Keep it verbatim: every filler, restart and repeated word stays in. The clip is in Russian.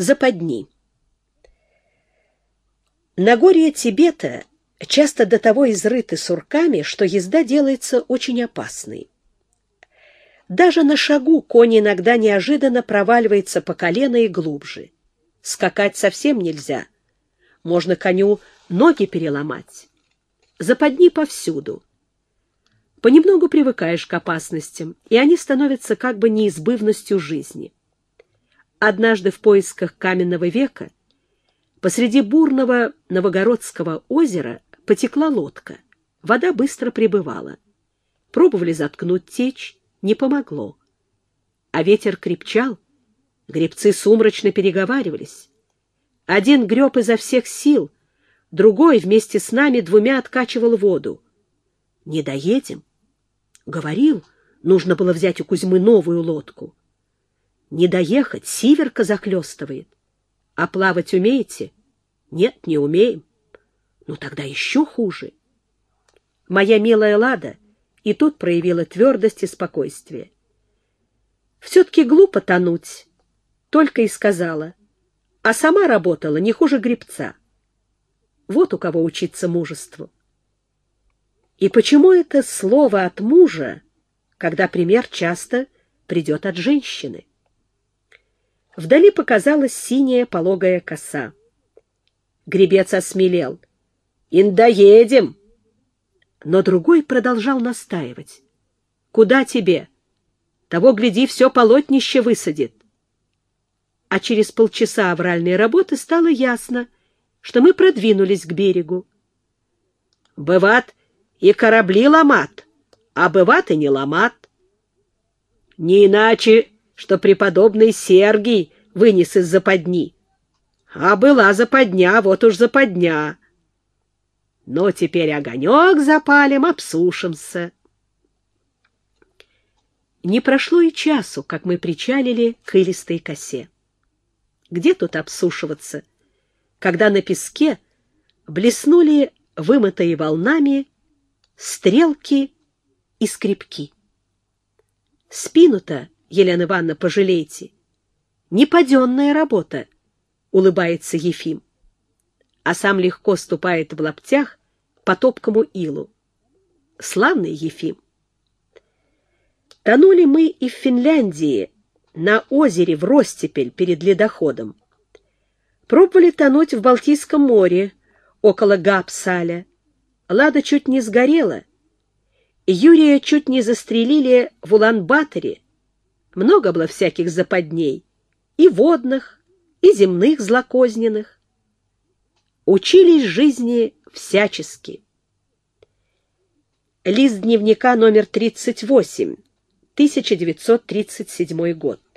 Западни. Нагорья Тибета часто до того изрыты сурками, что езда делается очень опасной. Даже на шагу конь иногда неожиданно проваливается по колено и глубже. Скакать совсем нельзя. Можно коню ноги переломать. Западни повсюду. Понемногу привыкаешь к опасностям, и они становятся как бы неизбывностью жизни. Однажды в поисках каменного века посреди бурного Новогородского озера потекла лодка. Вода быстро прибывала. Пробовали заткнуть течь, не помогло. А ветер крепчал, гребцы сумрачно переговаривались. Один греб изо всех сил, другой вместе с нами двумя откачивал воду. «Не доедем?» Говорил, нужно было взять у Кузьмы новую лодку. Не доехать, сиверка захлестывает. А плавать умеете? Нет, не умеем. Ну, тогда еще хуже. Моя милая Лада и тут проявила твердость и спокойствие. Все-таки глупо тонуть, только и сказала. А сама работала не хуже гребца. Вот у кого учиться мужеству. И почему это слово от мужа, когда пример часто придет от женщины? Вдали показалась синяя пологая коса. Гребец осмелел. «Ин доедем!» Но другой продолжал настаивать. «Куда тебе? Того, гляди, все полотнище высадит». А через полчаса авральной работы стало ясно, что мы продвинулись к берегу. «Быват и корабли ломат, а быват и не ломат. Не иначе, что преподобный Сергий вынес из западни. А была западня, вот уж западня. Но теперь огонек запалим, обсушимся». Не прошло и часу, как мы причалили к илистой косе. Где тут обсушиваться, когда на песке блеснули вымытые волнами стрелки и скребки. «Спину-то, Елена Ивановна, пожалейте. Непаденная работа», — улыбается Ефим. А сам легко ступает в лаптях по топкому илу. Славный Ефим. Тонули мы и в Финляндии, на озере в Ростепель перед ледоходом. Пробовали тонуть в Балтийском море, около Гапсаля. Лада чуть не сгорела. Юрия чуть не застрелили в Улан-Баторе. Много было всяких западней, и водных, и земных злокозненных. Учились жизни всячески. Лист дневника номер тридцать восемь, тысяча девятьсот тридцать седьмой год.